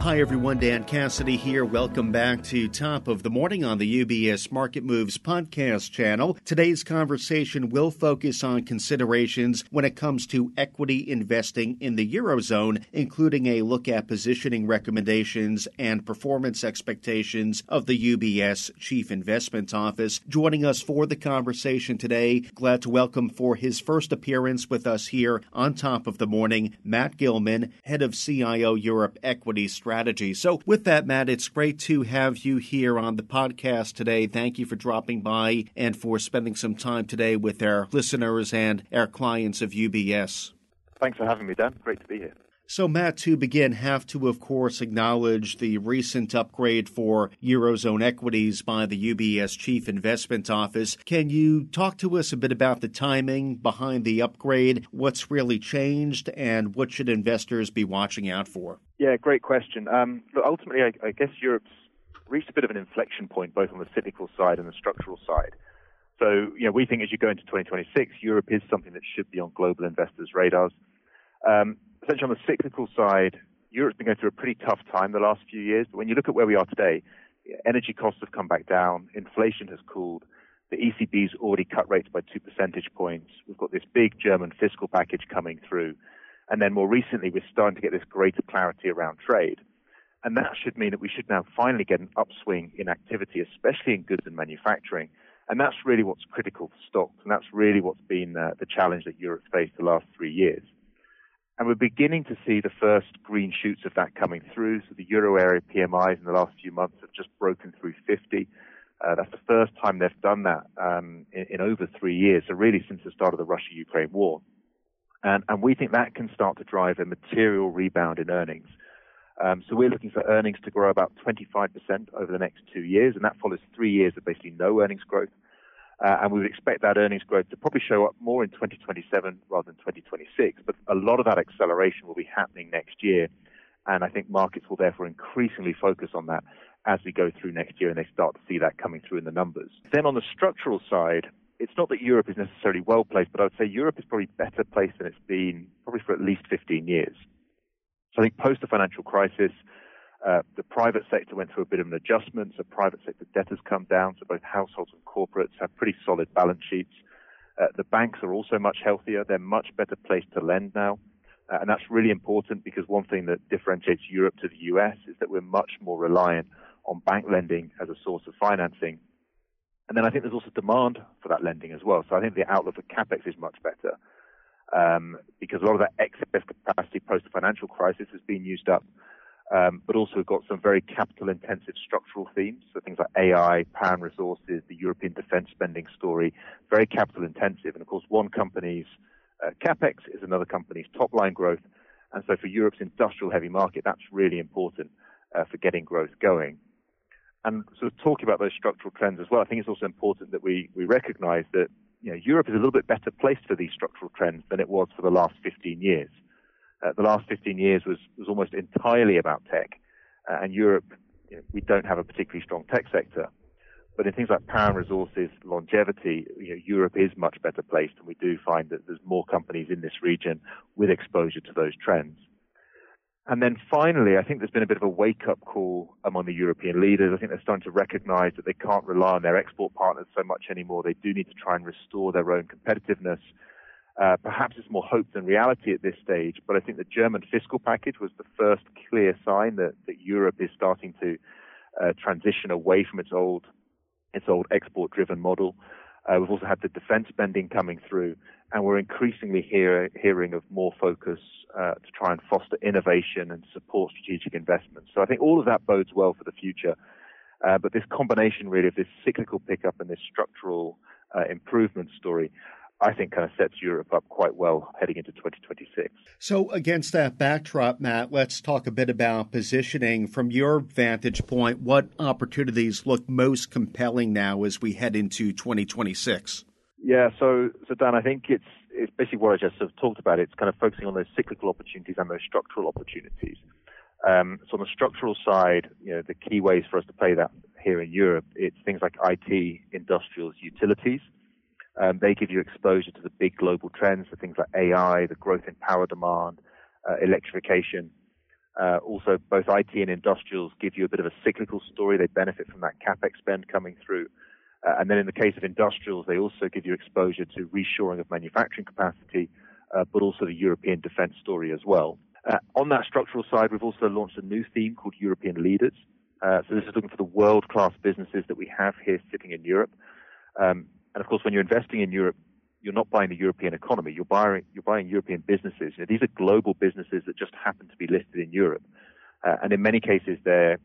Hi, everyone. Dan Cassidy here. Welcome back to Top of the Morning on the UBS Market Moves podcast channel. Today's conversation will focus on considerations when it comes to equity investing in the Eurozone, including a look at positioning recommendations and performance expectations of the UBS Chief Investment Office. Joining us for the conversation today, glad to welcome for his first appearance with us here on Top of the Morning, Matt Gilman, Head of CIO Europe Equity Strategy. So with that, Matt, it's great to have you here on the podcast today. Thank you for dropping by and for spending some time today with our listeners and our clients of UBS. Thanks for having me, Dan. Great to be here. So, Matt, to begin, have to, of course, acknowledge the recent upgrade for Eurozone equities by the UBS Chief Investment Office. Can you talk to us a bit about the timing behind the upgrade, what's really changed, and what should investors be watching out for? Yeah, great question. Look, ultimately, I guess Europe's reached a bit of an inflection point, both on the cyclical side and the structural side. So, we think as you go into 2026, Europe is something that should be on global investors' radars. Essentially, on the cyclical side, Europe's been going through a pretty tough time the last few years. But when you look at where we are today, energy costs have come back down, inflation has cooled, the ECB's already cut rates by 2 percentage points. We've got this big German fiscal package coming through. And then more recently, we're starting to get this greater clarity around trade. And that should mean that we should now finally get an upswing in activity, especially in goods and manufacturing. And that's really what's critical for stocks. And that's really what's been the challenge that Europe's faced the last 3 years. And we're beginning to see the first green shoots of that coming through. So the euro area PMIs in the last few months have just broken through 50. That's the first time they've done that in over 3 years, so really since the start of the Russia-Ukraine war. And we think that can start to drive a material rebound in earnings. So we're looking for earnings to grow about 25% over the next 2 years, and that follows 3 years of basically no earnings growth. And we would expect that earnings growth to probably show up more in 2027 rather than 2026. But a lot of that acceleration will be happening next year. And I think markets will therefore increasingly focus on that as we go through next year and they start to see that coming through in the numbers. Then on the structural side, it's not that Europe is necessarily well placed, but I would say Europe is probably better placed than it's been probably for at least 15 years. So I think post the financial crisis, the private sector went through a bit of an adjustment, so private sector debt has come down, so both households and corporates have pretty solid balance sheets. The banks are also much healthier. They're much better placed to lend now. And that's really important because one thing that differentiates Europe to the US is that we're much more reliant on bank lending as a source of financing. And then I think there's also demand for that lending as well. So I think the outlook for CapEx is much better because a lot of that excess capacity post the financial crisis has been used up. But also we've got some very capital-intensive structural themes, so things like AI, power and resources, the European defense spending story, very capital-intensive. And of course, one company's CapEx is another company's top-line growth. And so for Europe's industrial-heavy market, that's really important for getting growth going. And sort of talking about those structural trends as well, I think it's also important that we recognize that Europe is a little bit better placed for these structural trends than it was for the last 15 years. The last 15 years was almost entirely about tech. And Europe, we don't have a particularly strong tech sector. But in things like power and resources, longevity, Europe is much better placed. And we do find that there's more companies in this region with exposure to those trends. And then finally, I think there's been a bit of a wake-up call among the European leaders. I think they're starting to recognize that they can't rely on their export partners so much anymore. They do need to try and restore their own competitiveness. Perhaps it's more hope than reality at this stage, but I think the German fiscal package was the first clear sign that Europe is starting to transition away from its old export-driven model. We've also had the defense spending coming through, and we're increasingly hearing of more focus to try and foster innovation and support strategic investments. So I think all of that bodes well for the future. But this combination really of this cyclical pickup and this structural improvement story, I think kind of sets Europe up quite well heading into 2026. So against that backdrop, Matt, let's talk a bit about positioning. From your vantage point, what opportunities look most compelling now as we head into 2026? Yeah, so Dan, I think it's basically what I just sort of talked about. It's kind of focusing on those cyclical opportunities and those structural opportunities. So on the structural side, the key ways for us to play that here in Europe, it's things like IT, industrials, utilities. They give you exposure to the big global trends, so things like AI, the growth in power demand, electrification. Also, both IT and industrials give you a bit of a cyclical story. They benefit from that CapEx spend coming through. And then in the case of industrials, they also give you exposure to reshoring of manufacturing capacity, but also the European defense story as well. On that structural side, we've also launched a new theme called European Leaders. So this is looking for the world-class businesses that we have here sitting in Europe. And of course, when you're investing in Europe, you're not buying the European economy. You're buying European businesses. You know, these are global businesses that just happen to be listed in Europe. And in many cases, they're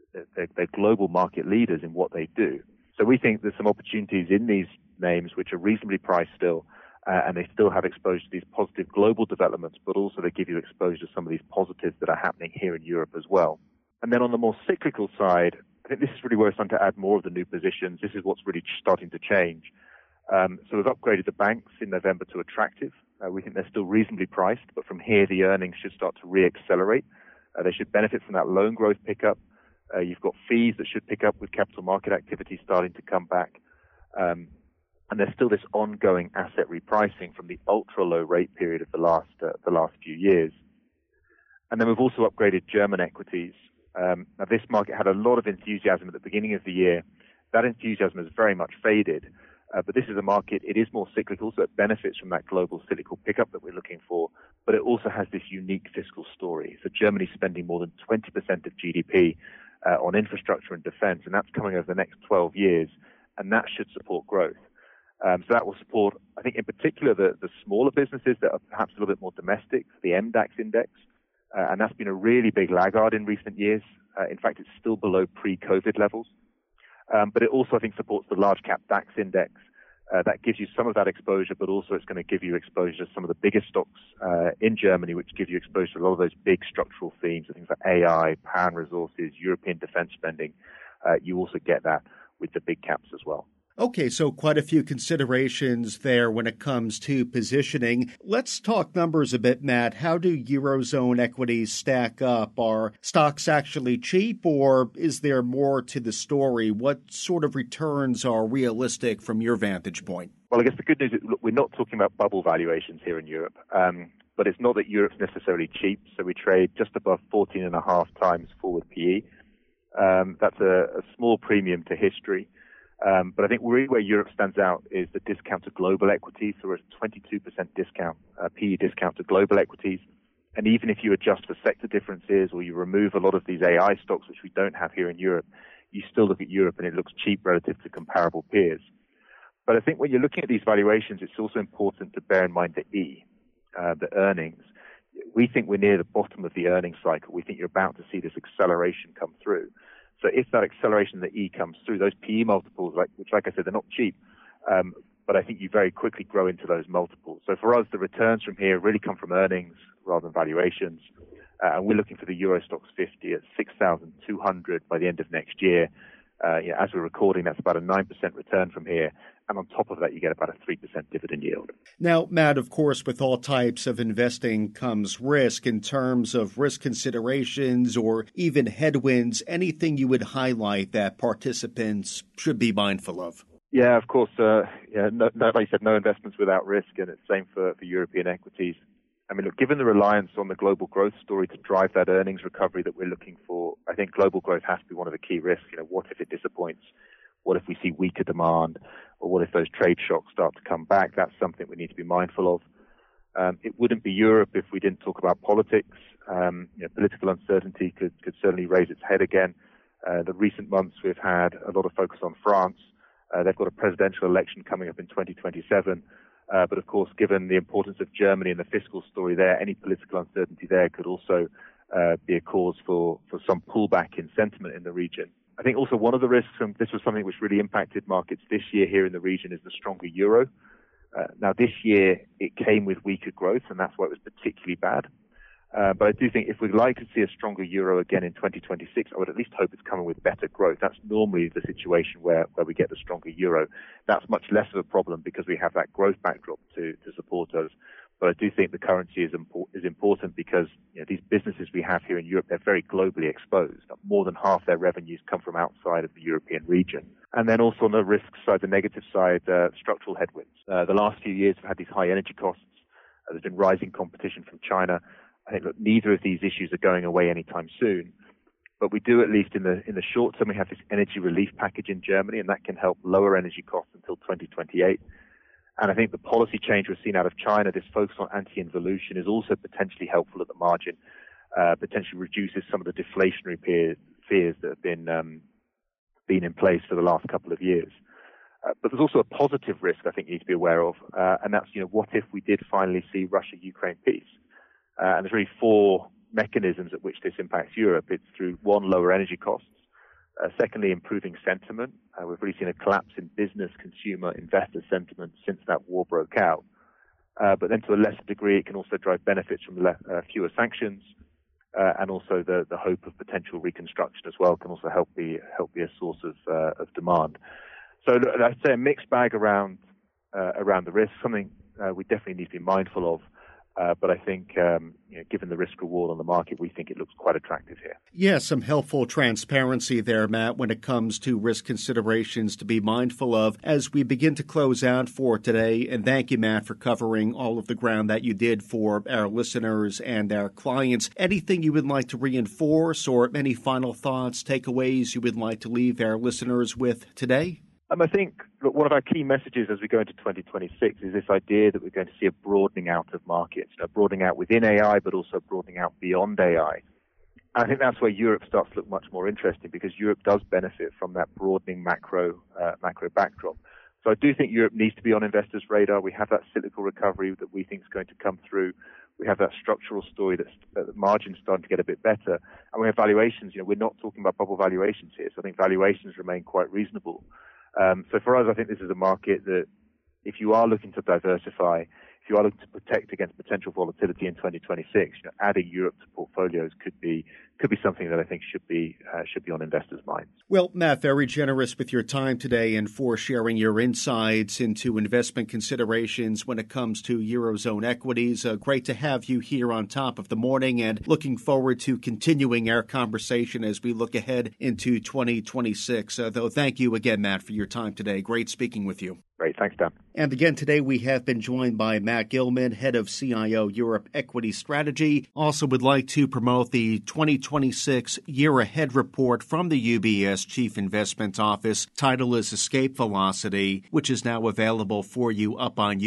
global market leaders in what they do. So we think there's some opportunities in these names which are reasonably priced still, and they still have exposure to these positive global developments, but also they give you exposure to some of these positives that are happening here in Europe as well. And then on the more cyclical side, I think this is really where we're starting to add more of the new positions. This is what's really starting to change. So we've upgraded the banks in November to attractive. We think they're still reasonably priced, but from here the earnings should start to re-accelerate. They should benefit from that loan growth pickup. You've got fees that should pick up with capital market activity starting to come back. And there's still this ongoing asset repricing from the ultra-low rate period of the last few years. And then we've also upgraded German equities. Now, this market had a lot of enthusiasm at the beginning of the year. That enthusiasm has very much faded. But this is a market, it is more cyclical, so it benefits from that global cyclical pickup that we're looking for. But it also has this unique fiscal story. So Germany's spending more than 20% of GDP on infrastructure and defense, and that's coming over the next 12 years, and that should support growth. So that will support, I think, in particular, the smaller businesses that are perhaps a little bit more domestic, the MDAX index, and that's been a really big laggard in recent years. In fact, it's still below pre-COVID levels. But it also, I think, supports the large cap DAX index. That gives you some of that exposure, but also it's going to give you exposure to some of the biggest stocks in Germany, which give you exposure to a lot of those big structural themes, things like AI, power and resources, European defense spending. You also get that with the big caps as well. Okay, so quite a few considerations there when it comes to positioning. Let's talk numbers a bit, Matt. How do Eurozone equities stack up? Are stocks actually cheap, or is there more to the story? What sort of returns are realistic from your vantage point? Well, I guess the good news is, look, we're not talking about bubble valuations here in Europe, but it's not that Europe's necessarily cheap. So we trade just above 14.5 times forward PE. That's a small premium to history. But I think really where Europe stands out is the discount to global equities. So we're at a 22% discount, PE discount to global equities. And even if you adjust for sector differences or you remove a lot of these AI stocks, which we don't have here in Europe, you still look at Europe and it looks cheap relative to comparable peers. But I think when you're looking at these valuations, it's also important to bear in mind the E, the earnings. We think we're near the bottom of the earnings cycle. We think you're about to see this acceleration come through. So if that acceleration in the E comes through, those PE multiples, which, like I said, they're not cheap, but I think you very quickly grow into those multiples. So for us, the returns from here really come from earnings rather than valuations. And we're looking for the Euro Stoxx 50 at 6,200 by the end of next year. As we're recording, that's about a 9% return from here. And on top of that, you get about a 3% dividend yield. Now, Matt, of course, with all types of investing comes risk. In terms of risk considerations or even headwinds, anything you would highlight that participants should be mindful of? Yeah, of course. Like you said, no investments without risk, and it's the same for European equities. I mean, look, given the reliance on the global growth story to drive that earnings recovery that we're looking for, I think global growth has to be one of the key risks. What if it disappoints? What if we see weaker demand? Or what if those trade shocks start to come back? That's something we need to be mindful of. It wouldn't be Europe if we didn't talk about politics. Political uncertainty could certainly raise its head again. The recent months we've had a lot of focus on France. They've got a presidential election coming up in 2027. But of course, given the importance of Germany and the fiscal story there, any political uncertainty there could also be a cause for some pullback in sentiment in the region. I think also one of the risks, and this was something which really impacted markets this year here in the region, is the stronger euro. Now this year it came with weaker growth, and that's why it was particularly bad. But I do think if we'd like to see a stronger euro again in 2026, I would at least hope it's coming with better growth. That's normally the situation where we get the stronger euro. That's much less of a problem because we have that growth backdrop to support us. But I do think the currency is important because these businesses we have here in Europe, they're very globally exposed. More than half their revenues come from outside of the European region. And then also on the risk side, the negative side, structural headwinds. The last few years we've had these high energy costs. There's been rising competition from China. I think, look, neither of these issues are going away anytime soon. But we do, at least in the short term, we have this energy relief package in Germany, and that can help lower energy costs until 2028. And I think the policy change we've seen out of China, this focus on anti-involution, is also potentially helpful at the margin, potentially reduces some of the deflationary fears that have been in place for the last couple of years. But there's also a positive risk I think you need to be aware of, and that's, what if we did finally see Russia-Ukraine peace? And there's really four mechanisms at which this impacts Europe. It's through, one, lower energy costs. Secondly, improving sentiment. We've really seen a collapse in business, consumer, investor sentiment since that war broke out. But then to a lesser degree, it can also drive benefits from fewer sanctions, and also the hope of potential reconstruction as well can also help be a source of demand. So I'd say a mixed bag around the risk, something we definitely need to be mindful of. But I think, given the risk reward on the market, we think it looks quite attractive here. Yeah, some helpful transparency there, Matt, when it comes to risk considerations to be mindful of as we begin to close out for today. And thank you, Matt, for covering all of the ground that you did for our listeners and our clients. Anything you would like to reinforce, or any final thoughts, takeaways you would like to leave our listeners with today? I think one of our key messages as we go into 2026 is this idea that we're going to see a broadening out of markets, broadening out within AI, but also broadening out beyond AI. And I think that's where Europe starts to look much more interesting, because Europe does benefit from that broadening macro backdrop. So I do think Europe needs to be on investors' radar. We have that cyclical recovery that we think is going to come through. We have that structural story that the margin's starting to get a bit better. And we have valuations. We're not talking about bubble valuations here. So I think valuations remain quite reasonable. So for us, I think this is a market that, if you are looking to diversify, if you are looking to protect against potential volatility in 2026, adding Europe to portfolios could be something that I think should be on investors' minds. Well, Matt, very generous with your time today and for sharing your insights into investment considerations when it comes to Eurozone equities. Great to have you here on Top of the Morning, and looking forward to continuing our conversation as we look ahead into 2026. Though, thank you again, Matt, for your time today. Great speaking with you. Great. Thanks, Dan. And again, today we have been joined by Matt Gilman, head of CIO Europe Equity Strategy. Also would like to promote the 2026 Year Ahead report from the UBS Chief Investment Office. Title is Escape Velocity, which is now available for you up on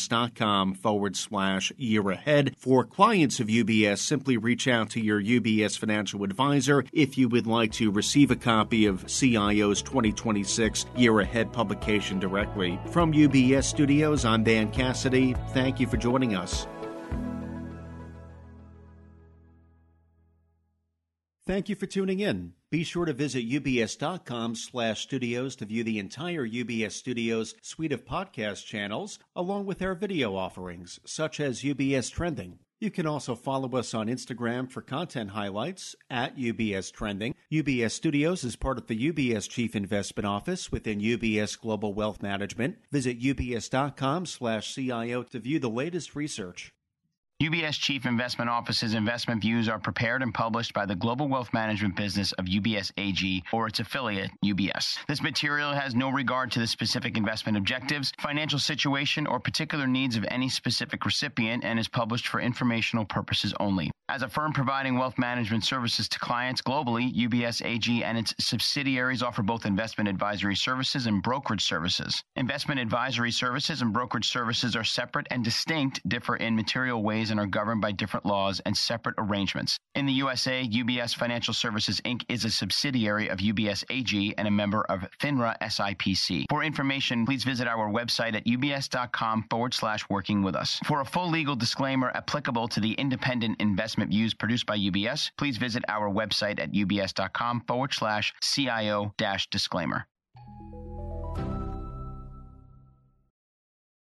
ubs.com/year ahead. For clients of UBS, simply reach out to your UBS financial advisor if you would like to receive a copy of CIO's 2026 Year Ahead publication directly. From UBS Studios, I'm Dan Cassidy. Thank you for joining us. Thank you for tuning in. Be sure to visit ubs.com/studios to view the entire UBS Studios suite of podcast channels, along with our video offerings, such as UBS Trending. You can also follow us on Instagram for content highlights at UBS Trending. UBS Studios is part of the UBS Chief Investment Office within UBS Global Wealth Management. Visit ubs.com/CIO to view the latest research. UBS Chief Investment Office's investment views are prepared and published by the global wealth management business of UBS AG or its affiliate, UBS. This material has no regard to the specific investment objectives, financial situation, or particular needs of any specific recipient and is published for informational purposes only. As a firm providing wealth management services to clients globally, UBS AG and its subsidiaries offer both investment advisory services and brokerage services. Investment advisory services and brokerage services are separate and distinct, differ in material ways, and are governed by different laws and separate arrangements. In the USA, UBS Financial Services, Inc. is a subsidiary of UBS AG and a member of FINRA SIPC. For information, please visit our website at ubs.com/working with us. For a full legal disclaimer applicable to the independent investment views produced by UBS, please visit our website at ubs.com/CIO-disclaimer.